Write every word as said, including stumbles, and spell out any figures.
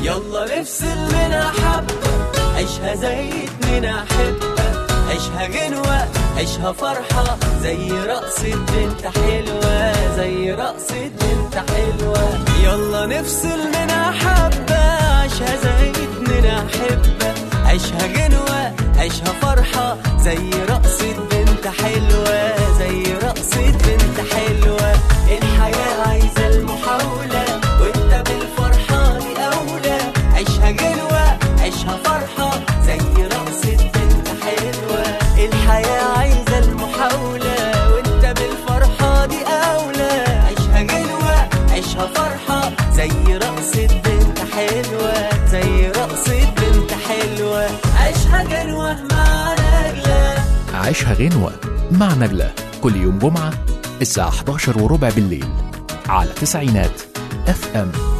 يلا نفصل منها حبة، عيشها زي اتنين أحبة، عيشها غنوة عيشها فرحة، زي رقصة بنت حلوة، زي رقصة بنت حلوة. يلا نفصل منها حبة، عيشها زي اتنين أحبة، عيشها غنوة عيشها فرحة، زي رقصة بنت حلوة، زي رقصة بنت حلوة. الحياة عايزة المحاولة وانت بالفرحة دي أولى، عيشها غنوة عيشها فرحة، زي رقصة بنت حلوة. الحياة عايزة المحاولة وانت بالفرحة دي أولى، عيشها غنوة عيشها فرحة، زي رقصة بنت حلوة، زي رقصة بنت حلوة. عيشها غنوة مع نجلة. عيشها غنوة مع نجلة كل يوم جمعة الساعة إحدى عشر وربع بالليل على تسعينات اف ام.